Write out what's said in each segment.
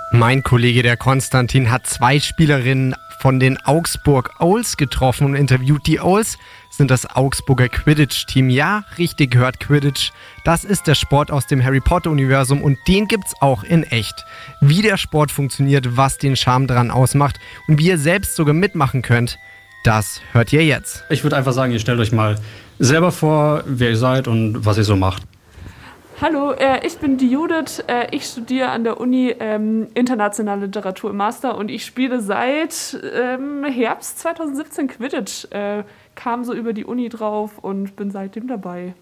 Mein Kollege, der Konstantin, hat 2 Spielerinnen von den Augsburg Owls getroffen und interviewt. Die Owls sind das Augsburger Quidditch-Team. Ja, richtig gehört, Quidditch. Das ist der Sport aus dem Harry Potter-Universum und den gibt's auch in echt. Wie der Sport funktioniert, was den Charme dran ausmacht und wie ihr selbst sogar mitmachen könnt, das hört ihr jetzt. Ich würde einfach sagen, ihr stellt euch mal selber vor, wer ihr seid und was ihr so macht. Hallo, ich bin die Judith. Ich studiere an der Uni internationale Literatur im Master und ich spiele seit Herbst 2017 Quidditch. Kam so über die Uni drauf und bin seitdem dabei.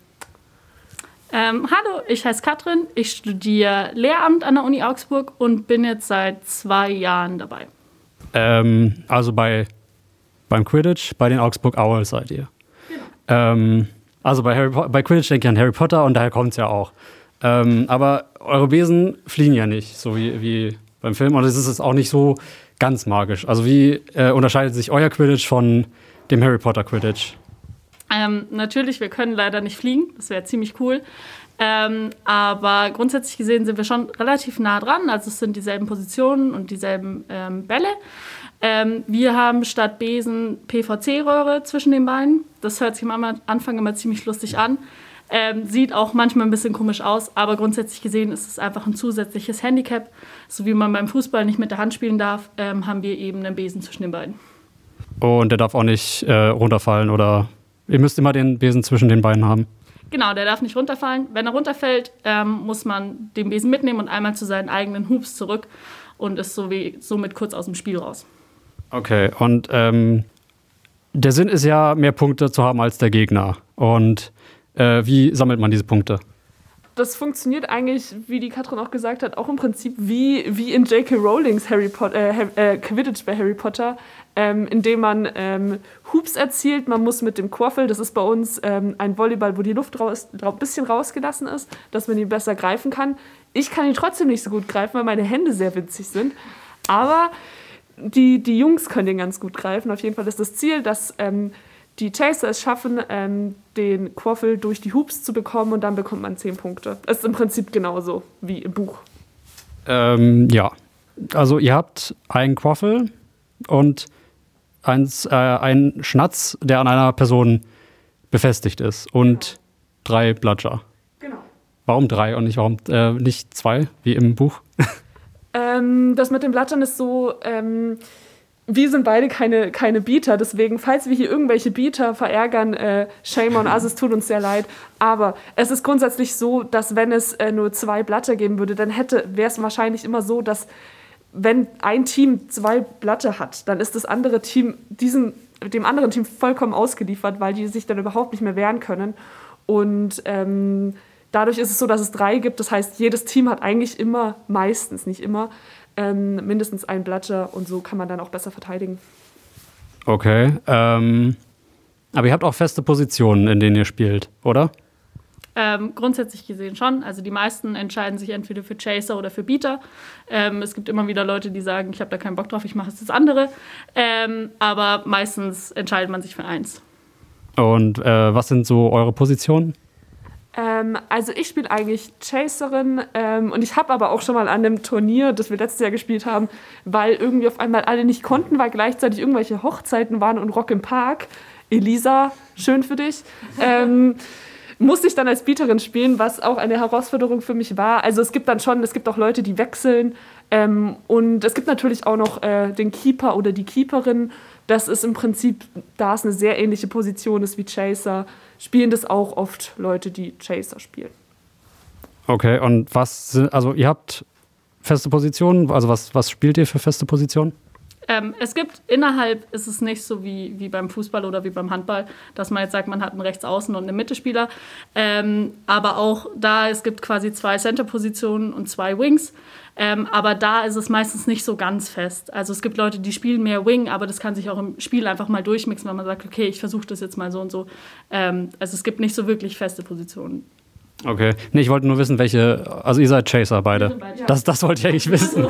Hallo, ich heiße Katrin. Ich studiere Lehramt an der Uni Augsburg und bin jetzt seit 2 Jahren dabei. Also beim Quidditch, bei den Augsburg Owls seid ihr. Genau. Also bei Quidditch denke ich an Harry Potter und daher kommt es ja auch. Aber eure Besen fliegen ja nicht, so wie beim Film. Und es ist jetzt auch nicht so ganz magisch. Also wie unterscheidet sich euer Quidditch von dem Harry Potter Quidditch? Natürlich, wir können leider nicht fliegen. Das wäre ziemlich cool. Aber grundsätzlich gesehen sind wir schon relativ nah dran. Also es sind dieselben Positionen und dieselben Bälle. Wir haben statt Besen PVC-Röhre zwischen den Beinen. Das hört sich am Anfang immer ziemlich lustig an. Sieht auch manchmal ein bisschen komisch aus, aber grundsätzlich gesehen ist es einfach ein zusätzliches Handicap. So wie man beim Fußball nicht mit der Hand spielen darf, haben wir eben einen Besen zwischen den Beinen. Und der darf auch nicht runterfallen oder ihr müsst immer den Besen zwischen den Beinen haben? Genau, der darf nicht runterfallen. Wenn er runterfällt, muss man den Besen mitnehmen und einmal zu seinen eigenen Hoops zurück und ist somit kurz aus dem Spiel raus. Okay, und der Sinn ist ja, mehr Punkte zu haben als der Gegner. Und wie sammelt man diese Punkte? Das funktioniert eigentlich, wie die Katrin auch gesagt hat, auch im Prinzip wie in J.K. Rowlings Quidditch bei Harry Potter, indem man Hoops erzielt. Man muss mit dem Quaffel, das ist bei uns ein Volleyball, wo die Luft ein bisschen rausgelassen ist, dass man ihn besser greifen kann. Ich kann ihn trotzdem nicht so gut greifen, weil meine Hände sehr winzig sind. Aber die Jungs können den ganz gut greifen. Auf jeden Fall ist das Ziel, dass die Chaser es schaffen, den Quaffel durch die Hoops zu bekommen und dann bekommt man 10 Punkte. Das ist im Prinzip genauso wie im Buch. Ja, also ihr habt einen Quaffel und einen Schnatz, der an einer Person befestigt ist und 3 Bludger. Genau. Warum 3 und warum nicht 2, wie im Buch? Das mit den Blattern ist so, wir sind beide keine Beater, deswegen, falls wir hier irgendwelche Beater verärgern, shame on us, es tut uns sehr leid. Aber es ist grundsätzlich so, dass wenn es nur 2 Blatter geben würde, dann wäre es wahrscheinlich immer so, dass wenn ein Team 2 Blatter hat, dann ist das andere Team dem anderen Team vollkommen ausgeliefert, weil die sich dann überhaupt nicht mehr wehren können. Und dadurch ist es so, dass es 3 gibt. Das heißt, jedes Team hat eigentlich immer, meistens, nicht immer, mindestens ein Bludger und so kann man dann auch besser verteidigen. Okay. Aber ihr habt auch feste Positionen, in denen ihr spielt, oder? Grundsätzlich gesehen schon. Also die meisten entscheiden sich entweder für Chaser oder für Beater. Es gibt immer wieder Leute, die sagen, ich habe da keinen Bock drauf, ich mache jetzt das andere. Aber meistens entscheidet man sich für eins. Und was sind so eure Positionen? Also ich spiele eigentlich Chaserin und ich habe aber auch schon mal an dem Turnier, das wir letztes Jahr gespielt haben, weil irgendwie auf einmal alle nicht konnten, weil gleichzeitig irgendwelche Hochzeiten waren und Rock im Park. Elisa, schön für dich. Musste ich dann als Beaterin spielen, was auch eine Herausforderung für mich war. Also es gibt auch Leute, die wechseln und es gibt natürlich auch noch den Keeper oder die Keeperin. Das ist im Prinzip, da es eine sehr ähnliche Position ist wie Chaser, spielen das auch oft Leute, die Chaser spielen. Okay, und also ihr habt feste Positionen, also was spielt ihr für feste Positionen? Es gibt innerhalb, ist es nicht so wie beim Fußball oder wie beim Handball, dass man jetzt sagt, man hat einen Rechtsaußen und einen Mittelspieler. Aber auch da, es gibt quasi 2 Center-Positionen und 2 Wings. Aber da ist es meistens nicht so ganz fest. Also es gibt Leute, die spielen mehr Wing, aber das kann sich auch im Spiel einfach mal durchmixen, wenn man sagt, okay, ich versuche das jetzt mal so und so. Also es gibt nicht so wirklich feste Positionen. Okay. Nee, ich wollte nur wissen, also ihr seid Chaser beide. Ja. Das wollte ich eigentlich wissen.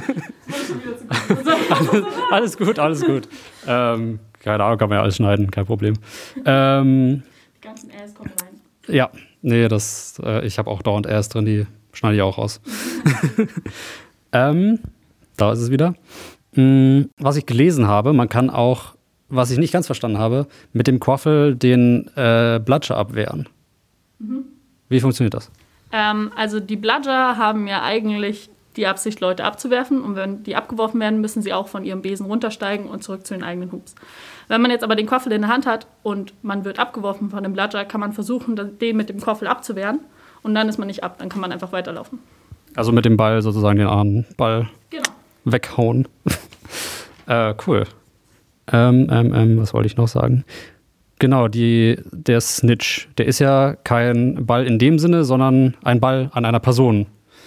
Alles gut. Keine Ahnung, kann man ja alles schneiden, kein Problem. Die ganzen Äs kommen rein. Ja, nee, ich habe auch dauernd Äs drin, die schneide ich auch raus. Da ist es wieder. Was ich gelesen habe, man kann auch, was ich nicht ganz verstanden habe, mit dem Quaffel den Bludger abwehren. Wie funktioniert das? Also die Bludger haben ja eigentlich die Absicht, Leute abzuwerfen. Und wenn die abgeworfen werden, müssen sie auch von ihrem Besen runtersteigen und zurück zu den eigenen Hoops. Wenn man jetzt aber den Quaffel in der Hand hat und man wird abgeworfen von dem Bludger, kann man versuchen, den mit dem Quaffel abzuwehren. Und dann ist man nicht ab, dann kann man einfach weiterlaufen. Also mit dem Ball sozusagen den anderen Ball weghauen. Cool. Was wollte ich noch sagen? Genau, der Snitch, der ist ja kein Ball in dem Sinne, sondern ein Ball an einer Person,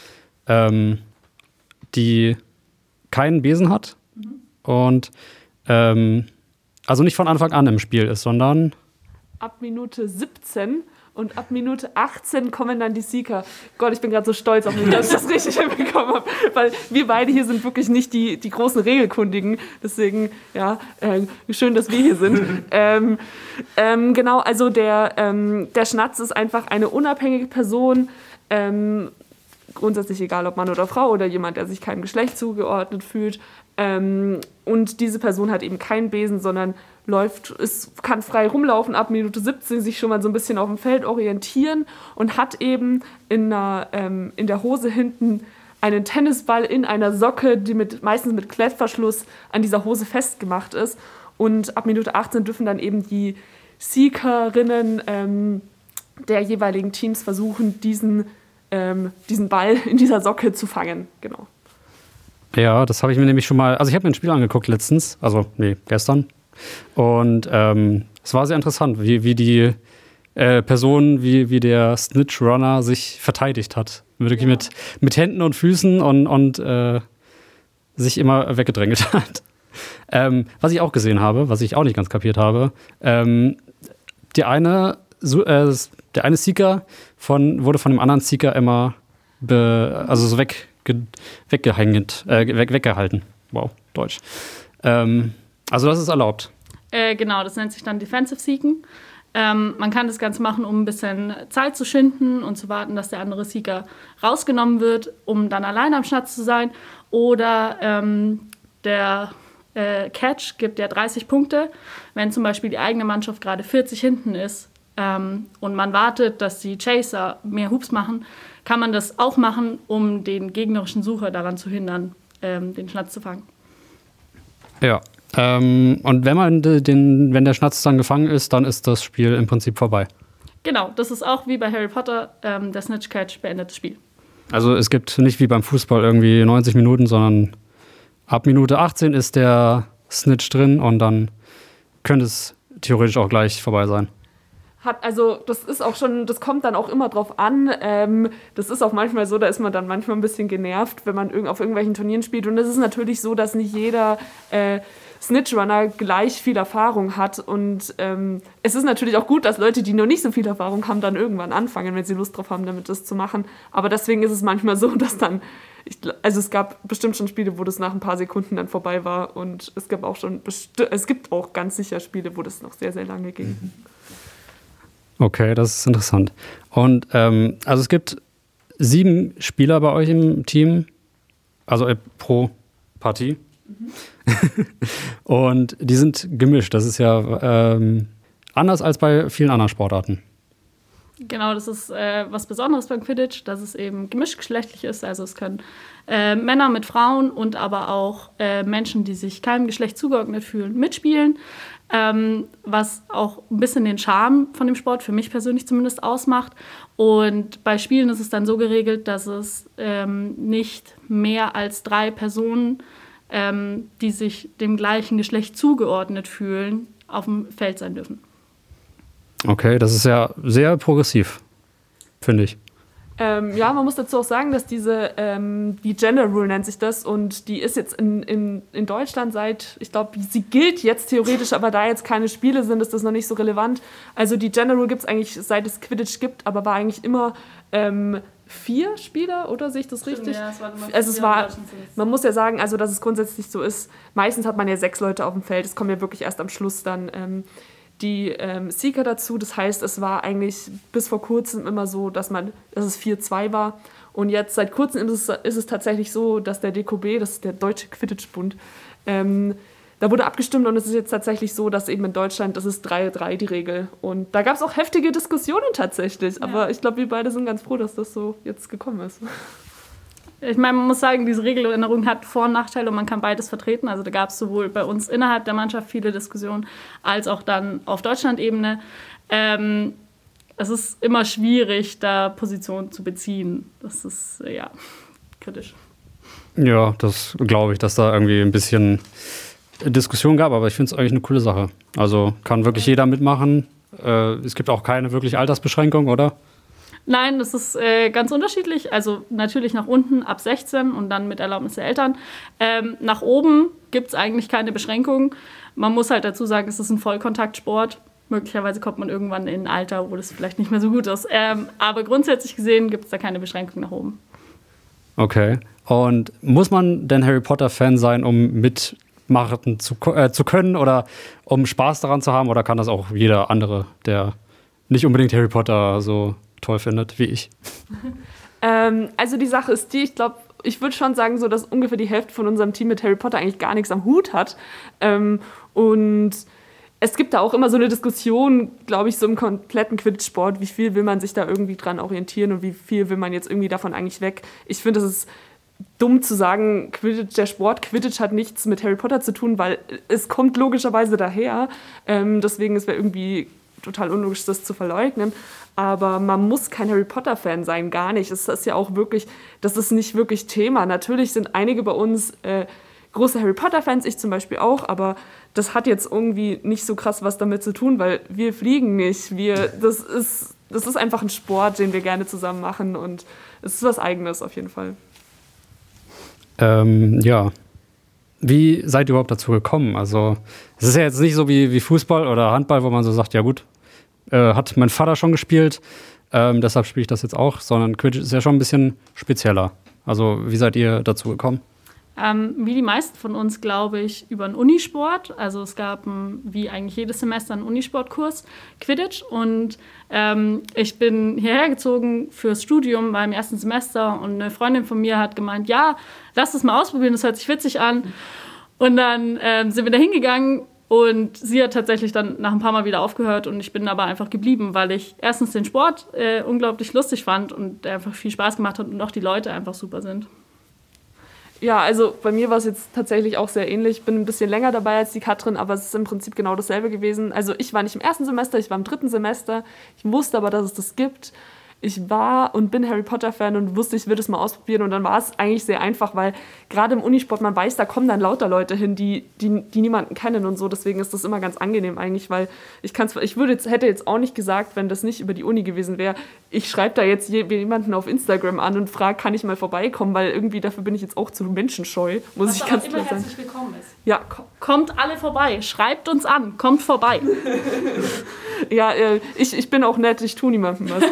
die keinen Besen hat und also nicht von Anfang an im Spiel ist, sondern ab Minute 17 und ab Minute 18 kommen dann die Seeker. Gott, ich bin gerade so stolz auf mich, dass ich das richtig hinbekommen habe, weil wir beide hier sind wirklich nicht die großen Regelkundigen. Deswegen, ja, schön, dass wir hier sind. Genau, also der Schnatz ist einfach eine unabhängige Person, grundsätzlich egal, ob Mann oder Frau oder jemand, der sich keinem Geschlecht zugeordnet fühlt. Und diese Person hat eben keinen Besen, sondern kann frei rumlaufen, ab Minute 17 sich schon mal so ein bisschen auf dem Feld orientieren und hat eben in der Hose hinten einen Tennisball in einer Socke, die meistens mit Klettverschluss an dieser Hose festgemacht ist. Und ab Minute 18 dürfen dann eben die Seekerinnen der jeweiligen Teams versuchen, diesen Ball in dieser Socke zu fangen. Genau. Ja, das habe ich mir nämlich schon mal, also ich habe mir ein Spiel angeguckt letztens, gestern. Und es war sehr interessant, wie die Person, wie der Snitch Runner sich verteidigt hat. Wirklich mit Händen und Füßen und sich immer weggedrängelt hat. Was ich auch gesehen habe, was ich auch nicht ganz kapiert habe, der eine Seeker wurde von dem anderen Seeker immer so weggehalten. Wow, Deutsch. Also das ist erlaubt. Genau, das nennt sich dann Defensive Seeken. Man kann das Ganze machen, um ein bisschen Zeit zu schinden und zu warten, dass der andere Seeker rausgenommen wird, um dann allein am Schnatz zu sein. Oder der Catch gibt ja 30 Punkte. Wenn zum Beispiel die eigene Mannschaft gerade 40 hinten ist und man wartet, dass die Chaser mehr Hoops machen, kann man das auch machen, um den gegnerischen Sucher daran zu hindern, den Schnatz zu fangen. Ja. Und wenn der Schnatz dann gefangen ist, dann ist das Spiel im Prinzip vorbei. Genau, das ist auch wie bei Harry Potter, der Snitch-Catch beendet das Spiel. Also es gibt nicht wie beim Fußball irgendwie 90 Minuten, sondern ab Minute 18 ist der Snitch drin und dann könnte es theoretisch auch gleich vorbei sein. Das kommt dann auch immer drauf an. Das ist auch manchmal so, da ist man dann manchmal ein bisschen genervt, wenn man auf irgendwelchen Turnieren spielt. Und es ist natürlich so, dass nicht jeder Snitch-Runner gleich viel Erfahrung hat. Und es ist natürlich auch gut, dass Leute, die noch nicht so viel Erfahrung haben, dann irgendwann anfangen, wenn sie Lust drauf haben, damit das zu machen. Aber deswegen ist es manchmal so, dass dann, es gab bestimmt schon Spiele, wo das nach ein paar Sekunden dann vorbei war. Und es gibt auch ganz sicher Spiele, wo das noch sehr, sehr lange ging. Okay, das ist interessant. Und also es gibt 7 Spieler bei euch im Team, also pro Partie. Und die sind gemischt. Das ist ja anders als bei vielen anderen Sportarten. Genau, das ist was Besonderes beim Quidditch, dass es eben gemischtgeschlechtlich ist. Also es können Männer mit Frauen und aber auch Menschen, die sich keinem Geschlecht zugeordnet fühlen, mitspielen. Was auch ein bisschen den Charme von dem Sport, für mich persönlich zumindest, ausmacht. Und bei Spielen ist es dann so geregelt, dass es nicht mehr als 3 Personen, die sich dem gleichen Geschlecht zugeordnet fühlen, auf dem Feld sein dürfen. Okay, das ist ja sehr progressiv, finde ich. Ja, man muss dazu auch sagen, dass die Gender Rule nennt sich das und die ist jetzt in Deutschland ich glaube, sie gilt jetzt theoretisch, aber da jetzt keine Spiele sind, ist das noch nicht so relevant. Also die Gender Rule gibt es eigentlich, seit es Quidditch gibt, aber war eigentlich immer 4 Spieler, oder sehe ich das richtig? Ja, es war man muss ja sagen, also dass es grundsätzlich so ist, meistens hat man ja 6 Leute auf dem Feld, es kommen ja wirklich erst am Schluss dann die Seeker dazu. Das heißt, es war eigentlich bis vor kurzem immer so, dass es 4-2 war Und jetzt seit kurzem ist es tatsächlich so, dass der DQB, das ist der Deutsche Quidditch-Bund, da wurde abgestimmt und es ist jetzt tatsächlich so, dass eben in Deutschland, das ist 3-3 die Regel. Und da gab es auch heftige Diskussionen tatsächlich. Aber ich glaube, wir beide sind ganz froh, dass das so jetzt gekommen ist. Ich meine, man muss sagen, diese Regeländerung hat Vor- und Nachteile und man kann beides vertreten. Also da gab es sowohl bei uns innerhalb der Mannschaft viele Diskussionen, als auch dann auf Deutschland-Ebene. Es ist immer schwierig, da Position zu beziehen. Das ist, kritisch. Ja, das glaube ich, dass da irgendwie ein bisschen Diskussion gab, aber ich finde es eigentlich eine coole Sache. Also kann wirklich jeder mitmachen. Es gibt auch keine wirklich Altersbeschränkung, oder? Nein, das ist ganz unterschiedlich. Also natürlich nach unten ab 16 und dann mit Erlaubnis der Eltern. Nach oben gibt es eigentlich keine Beschränkung. Man muss halt dazu sagen, es ist ein Vollkontaktsport. Möglicherweise kommt man irgendwann in ein Alter, wo das vielleicht nicht mehr so gut ist. Aber grundsätzlich gesehen gibt es da keine Beschränkung nach oben. Okay. Und muss man denn Harry Potter-Fan sein, um mitmachen zu können oder um Spaß daran zu haben? Oder kann das auch jeder andere, der nicht unbedingt Harry Potter so toll findet wie ich? Also die Sache ist die, ich glaube, ich würde schon sagen, so, dass ungefähr die Hälfte von unserem Team mit Harry Potter eigentlich gar nichts am Hut hat. Und es gibt da auch immer so eine Diskussion, glaube ich, so im kompletten Quidditch-Sport, wie viel will man sich da irgendwie dran orientieren und wie viel will man jetzt irgendwie davon eigentlich weg. Ich finde, das ist dumm zu sagen, der Sport Quidditch hat nichts mit Harry Potter zu tun, weil es kommt logischerweise daher. Deswegen es wäre irgendwie total unlogisch, das zu verleugnen. Aber man muss kein Harry Potter-Fan sein, gar nicht. Es ist ja auch wirklich, das ist nicht wirklich Thema. Natürlich sind einige bei uns große Harry Potter-Fans, ich zum Beispiel auch, aber das hat jetzt irgendwie nicht so krass was damit zu tun, weil wir fliegen nicht. Das ist einfach ein Sport, den wir gerne zusammen machen und es ist was Eigenes auf jeden Fall. Ja. Wie seid ihr überhaupt dazu gekommen? Also, es ist ja jetzt nicht so wie Fußball oder Handball, wo man so sagt, ja gut, hat mein Vater schon gespielt, deshalb spiele ich das jetzt auch, sondern Quidditch ist ja schon ein bisschen spezieller. Also, wie seid ihr dazu gekommen? Wie die meisten von uns, glaube ich, über einen Unisport. Also es gab, wie eigentlich jedes Semester, einen Unisportkurs Quidditch. Und ich bin hierher gezogen fürs Studium beim ersten Semester. Und eine Freundin von mir hat gemeint, ja, lass es mal ausprobieren, das hört sich witzig an. Und dann sind wir da hingegangen. Und sie hat tatsächlich dann nach ein paar Mal wieder aufgehört. Und ich bin aber einfach geblieben, weil ich erstens den Sport unglaublich lustig fand und der einfach viel Spaß gemacht hat und auch die Leute einfach super sind. Ja, also bei mir war es jetzt tatsächlich auch sehr ähnlich. Ich bin ein bisschen länger dabei als die Katrin, aber es ist im Prinzip genau dasselbe gewesen. Also ich war nicht im ersten Semester, ich war im dritten Semester. Ich wusste aber, dass es das gibt. Ich war und bin Harry Potter-Fan und wusste, ich würde es mal ausprobieren. Und dann war es eigentlich sehr einfach, weil gerade im Unisport, man weiß, da kommen dann lauter Leute hin, die niemanden kennen und so. Deswegen ist das immer ganz angenehm eigentlich, weil hätte jetzt auch nicht gesagt, wenn das nicht über die Uni gewesen wäre, ich schreibe da jetzt jemanden auf Instagram an und frage, kann ich mal vorbeikommen, weil irgendwie dafür bin ich jetzt auch zu menschenscheu, muss ich ganz klar sagen. Herzlich willkommen ist. Ja. Kommt alle vorbei, schreibt uns an, kommt vorbei. Ja, ich bin auch nett, ich tue niemandem was.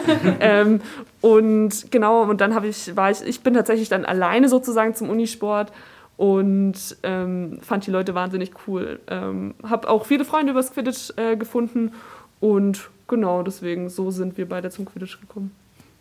Und genau, und dann ich bin tatsächlich dann alleine sozusagen zum Unisport und fand die Leute wahnsinnig cool. Habe auch viele Freunde übers Quidditch gefunden und genau, deswegen so sind wir beide zum Quidditch gekommen.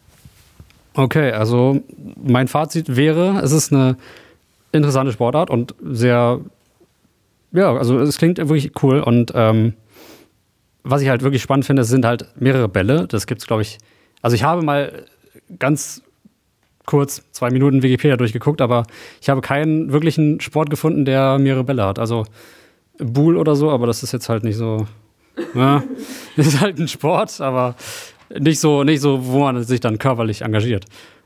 Okay, also mein Fazit wäre, es ist eine interessante Sportart und sehr, ja, also es klingt wirklich cool und was ich halt wirklich spannend finde, sind halt mehrere Bälle. Das gibt's, glaube ich, also ich habe mal ganz kurz 2 Minuten Wikipedia durchgeguckt, aber ich habe keinen wirklichen Sport gefunden, der mehrere Bälle hat. Also Buhl oder so, aber das ist jetzt halt nicht so, ja, das ist halt ein Sport, aber nicht so, wo man sich dann körperlich engagiert.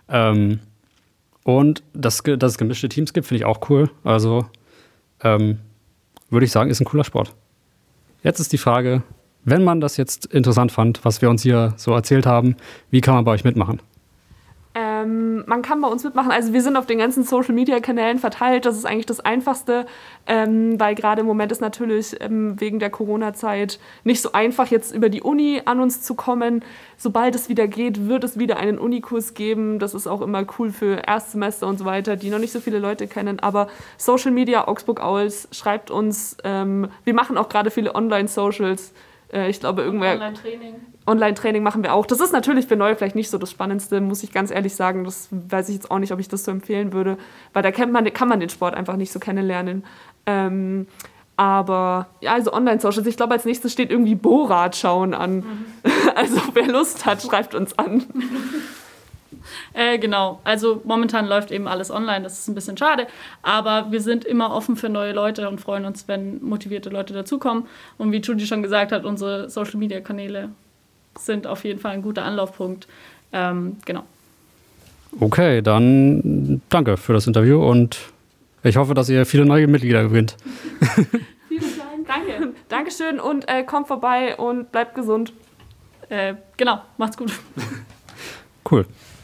Und dass es gemischte Teams gibt, finde ich auch cool. Also würde ich sagen, ist ein cooler Sport. Jetzt ist die Frage, wenn man das jetzt interessant fand, was wir uns hier so erzählt haben, wie kann man bei euch mitmachen? Man kann bei uns mitmachen, also wir sind auf den ganzen Social-Media-Kanälen verteilt, das ist eigentlich das Einfachste, weil gerade im Moment ist natürlich wegen der Corona-Zeit nicht so einfach, jetzt über die Uni an uns zu kommen. Sobald es wieder geht, wird es wieder einen Unikurs geben, das ist auch immer cool für Erstsemester und so weiter, die noch nicht so viele Leute kennen, aber Social Media, Augsburg Owls, schreibt uns, wir machen auch gerade viele Online-Socials, Ich glaube, irgendwer... Online-Training. Online-Training machen wir auch. Das ist natürlich für Neue vielleicht nicht so das Spannendste, muss ich ganz ehrlich sagen. Das weiß ich jetzt auch nicht, ob ich das so empfehlen würde, weil da kann man den Sport einfach nicht so kennenlernen. Aber ja, also Online-Socials. Ich glaube, als nächstes steht irgendwie Borat schauen an. Also wer Lust hat, schreibt uns an. Genau, also momentan läuft eben alles online, das ist ein bisschen schade, aber wir sind immer offen für neue Leute und freuen uns, wenn motivierte Leute dazukommen. Und wie Judy schon gesagt hat, unsere Social-Media-Kanäle sind auf jeden Fall ein guter Anlaufpunkt. Genau. Okay, dann danke für das Interview und ich hoffe, dass ihr viele neue Mitglieder gewinnt. Vielen Dank. Danke. Dankeschön und kommt vorbei und bleibt gesund. Genau, macht's gut. Cool.